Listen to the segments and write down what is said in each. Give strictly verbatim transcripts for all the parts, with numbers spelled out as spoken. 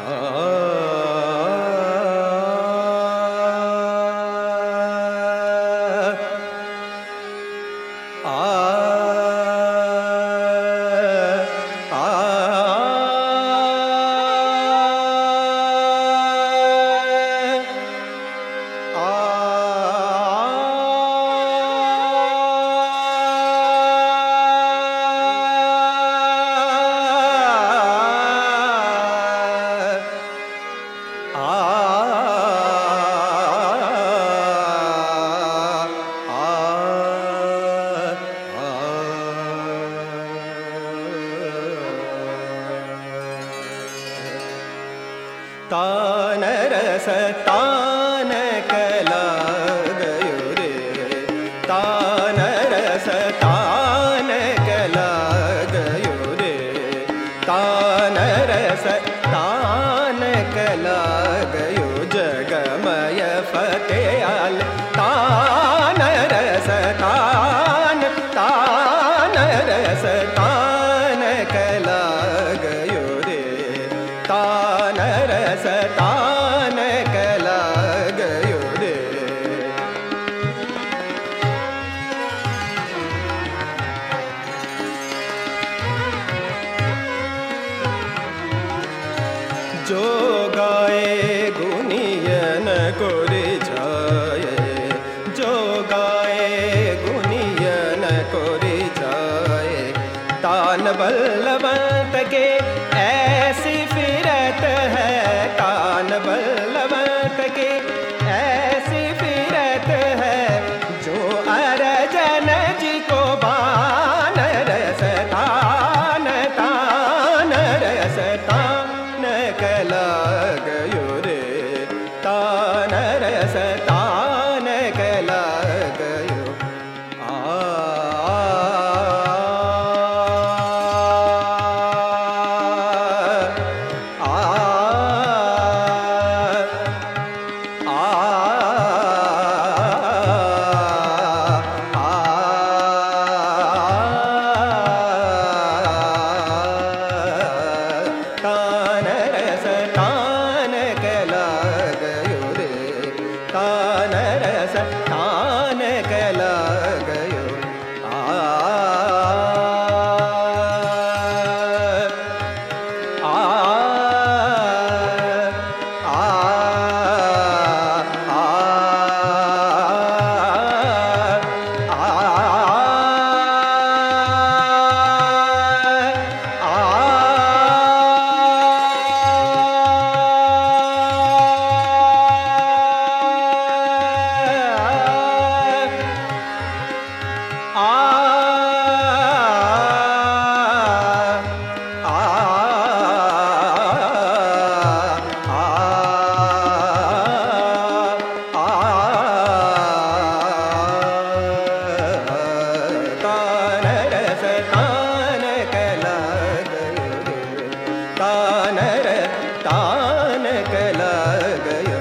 तान रस तान कला गयो रे, तान रस तान कला गयो रे, तान रस तान कला गयो जगमय फतेहाल। तान रस तान तान रस तान कला गयो रे, तान रस तान कला गयो रे। जो गाए गुनियन को रिझाए, जो गाए गुनियन को रिझाए, तान बलवंत के ऐसी फिरत है, तान बलवंत के ऐसी फिरत है, जो अरजन जी को बान रस तान तान रस तान कला गयो रे, तान रस तान कला गयो। तान रस तान कला गयो। तान तान कला गयो।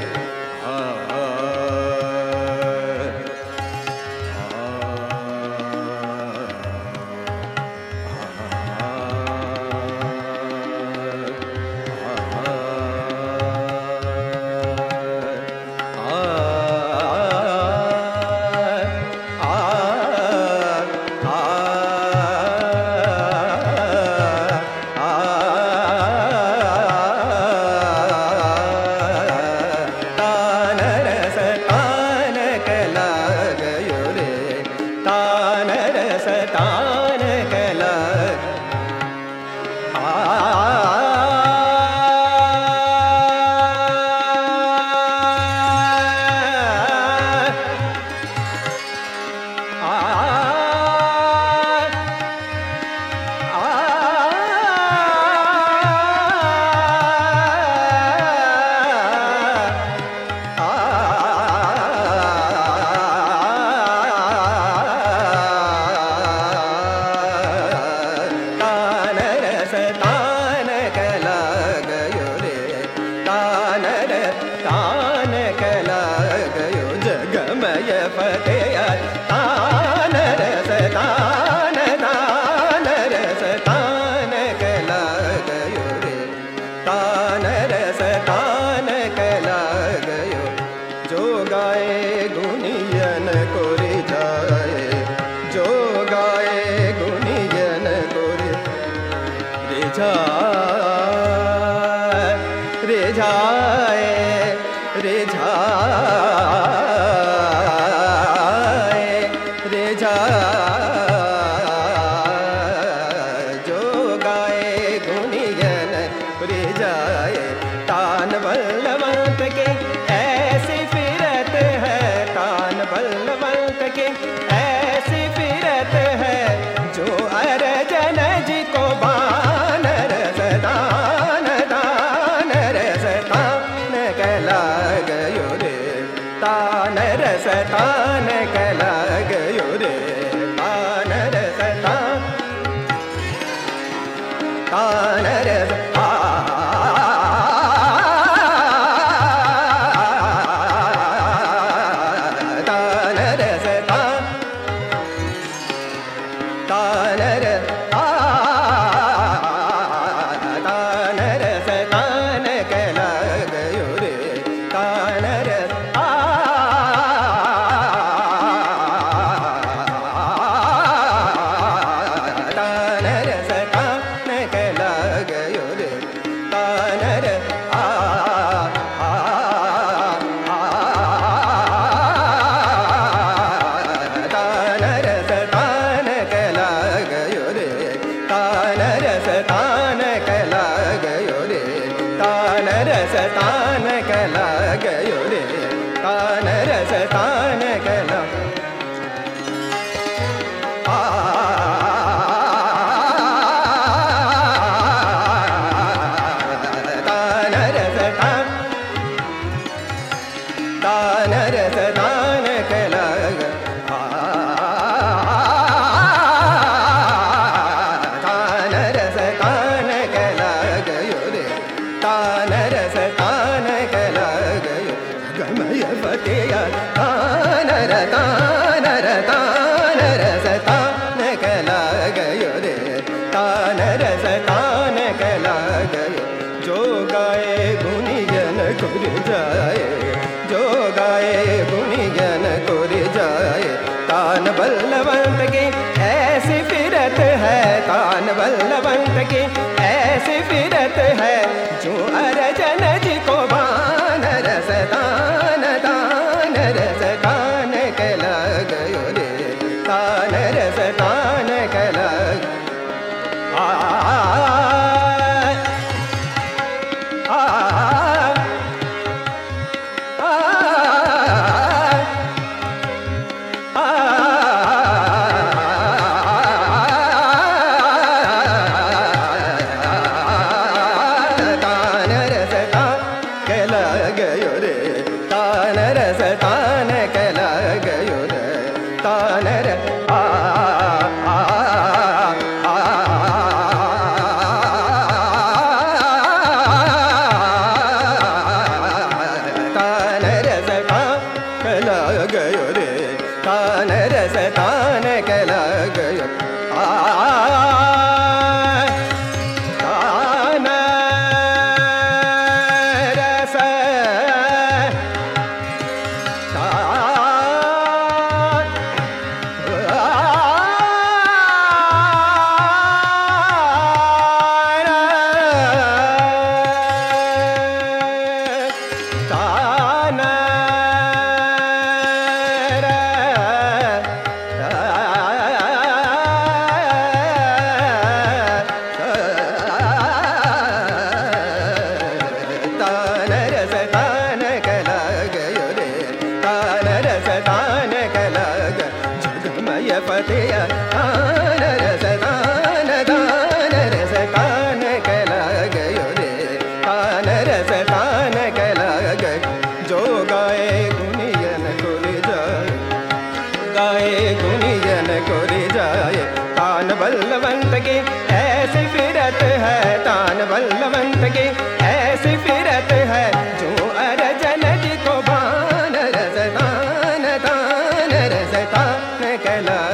तान कला तान कला गयो जगमय फतेहाल। तान रस तान तान रस तान कला गयो रे, तान रस रिझाए रिझाए रिझाए जो गाए गुनियन रिझाए तान बलवंत के ऐसी फिरत है तान बलवंत के ऐसी फिरत है जो अर्जन जी को बान रस दान दान रस तान कहला गयो रे तान रस तान कहला गयो रे तान रस तान तान रस तान कहला गयो रे तान रस तान कहला आ तान रस तान तान रस तान कहला तान रस तान कहला गयो रे तान रस तान कहला गयो गमय फतेया तान र तान र तान रस तान कहला गयो रे तान रस तान कहला गयो जो गाए गुनियन कुर जाए जो गाए गुनियन कुर जाए तान बलवंत की ऐसी फिरत है तान बलवंत की ऐसी फिरत है जो अर्जन जी को बान रस तान तान रस तान कहला गयो रे तान रस तान कहला आ आ तान रस तान कहला गयो रे तान र आ आ आ तान रस तान कहला गयो रे तान रस तान कहला गयो आ फतेया तान रस तान तान रस तान कहला गयो रे तान रस तान कहला गयो जो गाए गुनियन कुर जाए गाए गुनियन कुर जाए तान बलवंत की ऐसी फिरत है तान बलवंत की ऐसी फिरत है जो अर्जन जी को बान रस तान तान रस तान कहला